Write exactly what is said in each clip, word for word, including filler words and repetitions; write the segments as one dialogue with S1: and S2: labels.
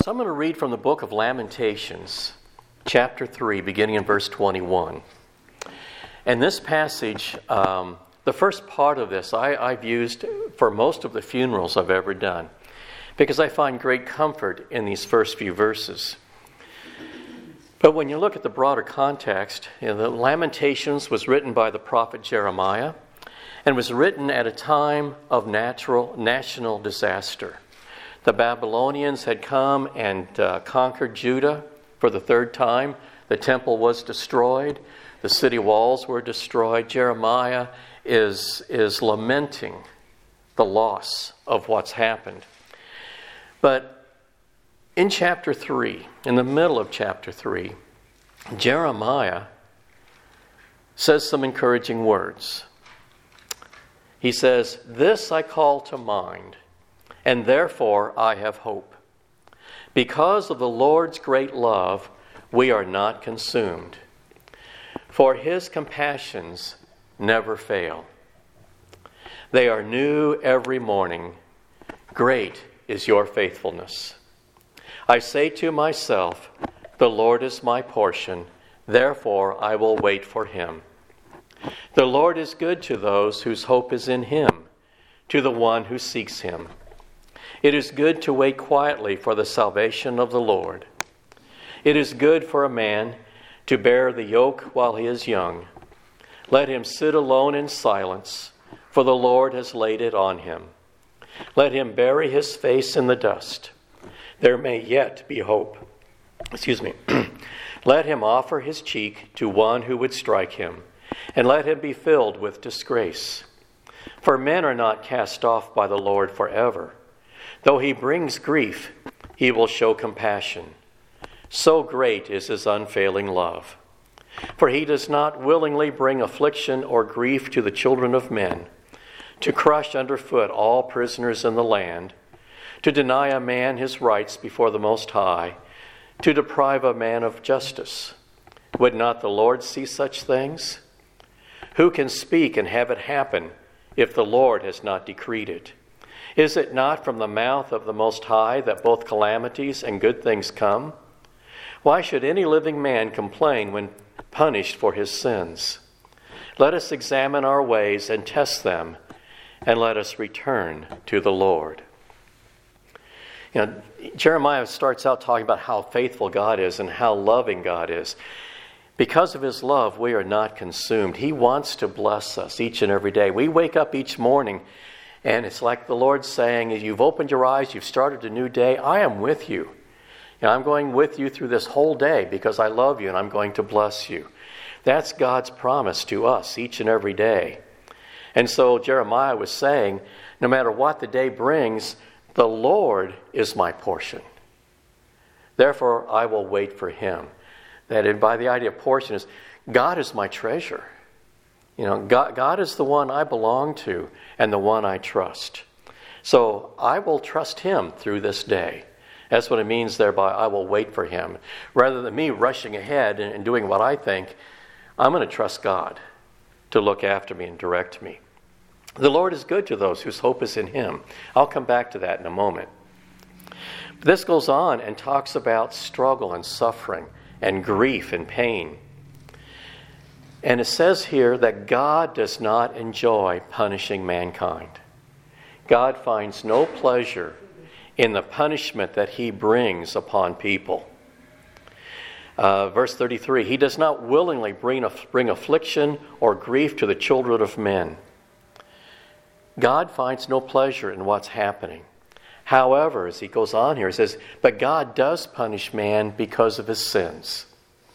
S1: So I'm going to read from the book of Lamentations, chapter three, beginning in verse twenty-one. And this passage, um, the first part of this, I, I've used for most of the funerals I've ever done, because I find great comfort in these first few verses. But when you look at the broader context, you know, the Lamentations was written by the prophet Jeremiah and was written at a time of natural national disaster. The Babylonians had come and uh, conquered Judah for the third time. The temple was destroyed. The city walls were destroyed. Jeremiah is, is lamenting the loss of what's happened. But in chapter three, in the middle of chapter three, Jeremiah says some encouraging words. He says, "This I call to mind, and therefore I have hope. Because of the Lord's great love, we are not consumed. For his compassions never fail. They are new every morning. Great is your faithfulness. I say to myself, the Lord is my portion, therefore I will wait for him. The Lord is good to those whose hope is in him, to the one who seeks him. It is good to wait quietly for the salvation of the Lord. It is good for a man to bear the yoke while he is young. Let him sit alone in silence, for the Lord has laid it on him. Let him bury his face in the dust. There may yet be hope. Excuse me. Let him offer his cheek to one who would strike him, and let him be filled with disgrace. For men are not cast off by the Lord forever. Though he brings grief, he will show compassion. So great is his unfailing love. For he does not willingly bring affliction or grief to the children of men, to crush underfoot all prisoners in the land, to deny a man his rights before the Most High, to deprive a man of justice. Would not the Lord see such things? Who can speak and have it happen if the Lord has not decreed it? Is it not from the mouth of the Most High that both calamities and good things come? Why should any living man complain when punished for his sins? Let us examine our ways and test them, and let us return to the Lord." You know, Jeremiah starts out talking about how faithful God is and how loving God is. Because of his love, we are not consumed. He wants to bless us each and every day. We wake up each morning, and it's like the Lord saying, you've opened your eyes, you've started a new day, I am with you. And I'm going with you through this whole day because I love you and I'm going to bless you. That's God's promise to us each and every day. And so Jeremiah was saying, no matter what the day brings, the Lord is my portion. Therefore, I will wait for him. That in, by the idea of portion is, God is my treasure. You know, God, God is the one I belong to and the one I trust. So I will trust him through this day. That's what it means there by I will wait for him. Rather than me rushing ahead and, and doing what I think, I'm going to trust God to look after me and direct me. The Lord is good to those whose hope is in him. I'll come back to that in a moment. But this goes on and talks about struggle and suffering and grief and pain. And it says here that God does not enjoy punishing mankind. God finds no pleasure in the punishment that he brings upon people. Uh, verse thirty-three, he does not willingly bring, bring affliction or grief to the children of men. God finds no pleasure in what's happening. However, as he goes on here, he says, but God does punish man because of his sins.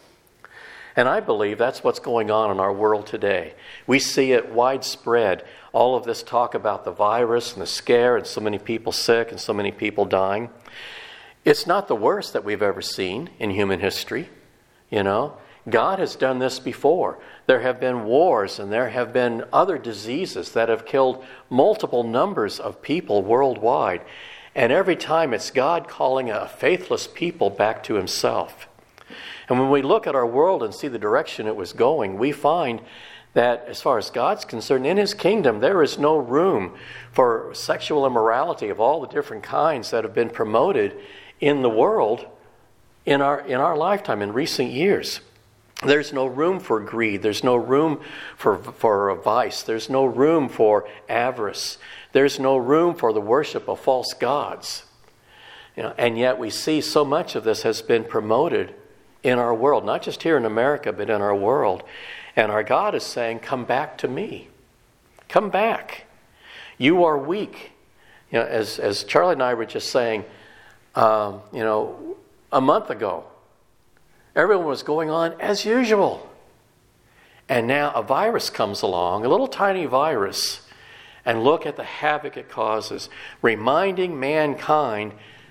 S1: And I believe that's what's going on in our world today. We see it widespread. All of this talk about the virus and the scare and so many people sick and so many people dying. It's not the worst that we've ever seen in human history. You know, God has done this before. There have been wars and there have been other diseases that have killed multiple numbers of people worldwide. And every time it's God calling a faithless people back to himself. And when we look at our world and see the direction it was going, we find that as far as God's concerned, in his kingdom, there is no room for sexual immorality of all the different kinds that have been promoted in the world in our, in our lifetime, in recent years. There's no room for greed. There's no room for, for vice. There's no room for avarice. There's no room for the worship of false gods. You know, and yet we see so much of this has been promoted in our world, not just here in America, but in our world. And our God is saying, come back to me. Come back. You are weak. You know, as, as Charlie and I were just saying, um, you know, a month ago, everyone was going on as usual. And now a virus comes along, a little tiny virus, and look at the havoc it causes, reminding mankind,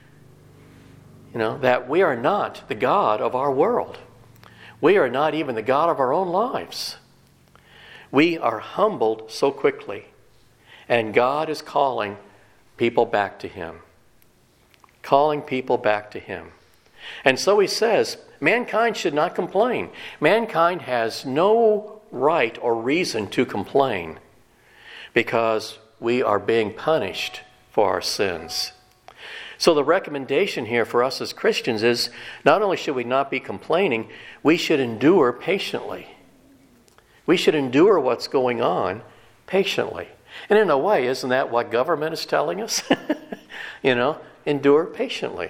S1: you know, that we are not the God of our world. We are not even the God of our own lives. We are humbled so quickly. And God is calling people back to him. Calling people back to him. And so he says, mankind should not complain. Mankind has no right or reason to complain because we are being punished for our sins. So the recommendation here for us as Christians is not only should we not be complaining, we should endure patiently. We should endure what's going on patiently. And in a way, isn't that what government is telling us? You know, endure patiently.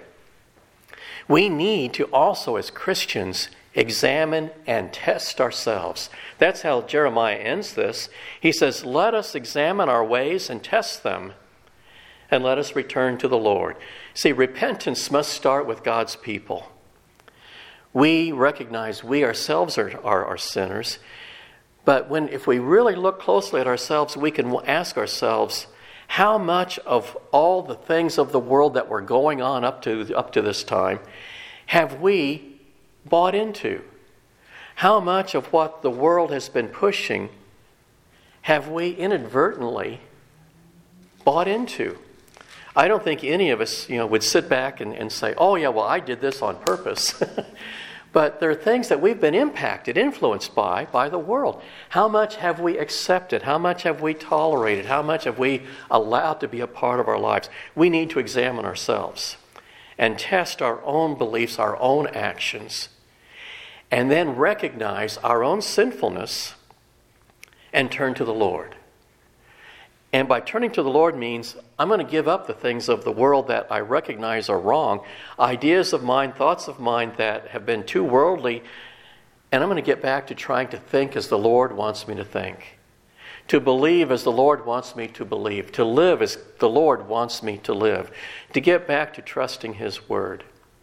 S1: We need to also, as Christians, examine and test ourselves. That's how Jeremiah ends this. He says, let us examine our ways and test them, and let us return to the Lord. See, repentance must start with God's people. We recognize we ourselves are, are, are sinners, but when if we really look closely at ourselves, we can ask ourselves, how much of all the things of the world that were going on up to, up to this time have we bought into? How much of what the world has been pushing have we inadvertently bought into? I don't think any of us, you know, would sit back and, and say, oh yeah, well, I did this on purpose. But there are things that we've been impacted, influenced by, by the world. How much have we accepted? How much have we tolerated? How much have we allowed to be a part of our lives? We need to examine ourselves and test our own beliefs, our own actions, and then recognize our own sinfulness and turn to the Lord. And by turning to the Lord means I'm going to give up the things of the world that I recognize are wrong, ideas of mine, thoughts of mine that have been too worldly, and I'm going to get back to trying to think as the Lord wants me to think, to believe as the Lord wants me to believe, to live as the Lord wants me to live, to get back to trusting His Word.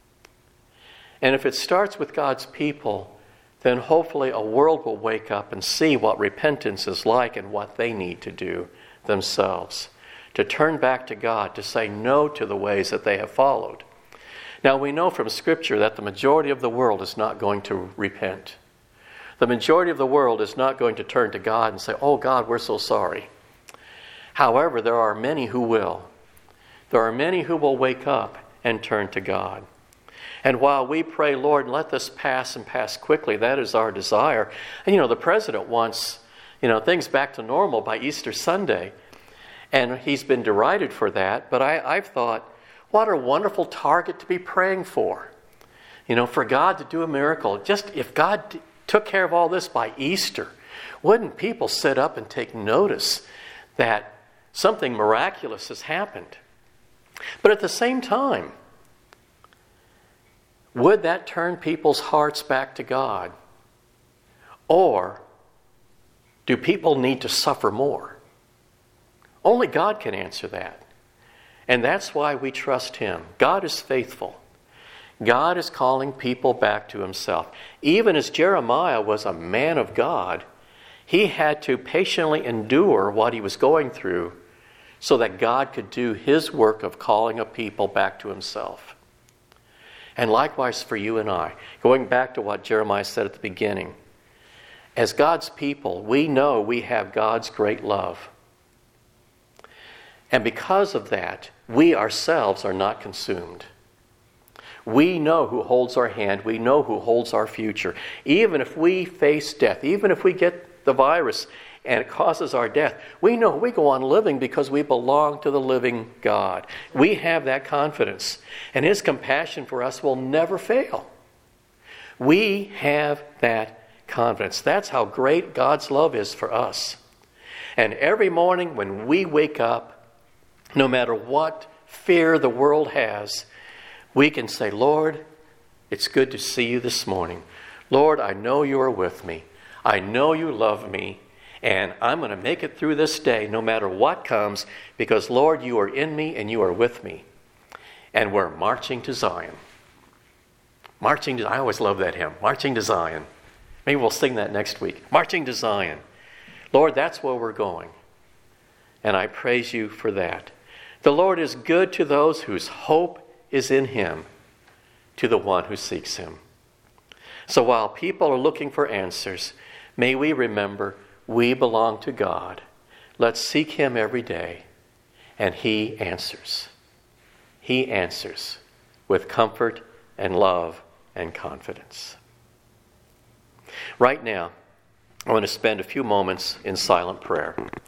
S1: And if it starts with God's people, then hopefully a world will wake up and see what repentance is like and what they need to do themselves, to turn back to God, to say no to the ways that they have followed. Now we know from Scripture that the majority of the world is not going to repent. The majority of the world is not going to turn to God and say, oh God, we're so sorry. However, there are many who will. There are many who will wake up and turn to God. And while we pray, Lord, let this pass and pass quickly, that is our desire. And you know, the president wants, you know, things back to normal by Easter Sunday. And he's been derided for that. But I, I've thought, what a wonderful target to be praying for. You know, for God to do a miracle. Just if God t- took care of all this by Easter, wouldn't people sit up and take notice that something miraculous has happened? But at the same time, would that turn people's hearts back to God? Or do people need to suffer more? Only God can answer that. And that's why we trust Him. God is faithful. God is calling people back to Himself. Even as Jeremiah was a man of God, he had to patiently endure what he was going through so that God could do His work of calling a people back to Himself. And likewise for you and I, going back to what Jeremiah said at the beginning, as God's people, we know we have God's great love. And because of that, we ourselves are not consumed. We know who holds our hand. We know who holds our future. Even if we face death, even if we get the virus and it causes our death, we know we go on living because we belong to the living God. We have that confidence. And His compassion for us will never fail. We have that confidence. That's how great God's love is for us. And every morning when we wake up, no matter what fear the world has, we can say, Lord, it's good to see you this morning. Lord, I know you are with me. I know you love me. And I'm going to make it through this day no matter what comes because, Lord, you are in me and you are with me. And we're marching to Zion. Marching to, I always love that hymn, Marching to Zion. Maybe we'll sing that next week. Marching to Zion. Lord, that's where we're going. And I praise you for that. The Lord is good to those whose hope is in Him, to the one who seeks Him. So while people are looking for answers, may we remember we belong to God. Let's seek Him every day, and He answers. He answers with comfort and love and confidence. Right now, I want to spend a few moments in silent prayer.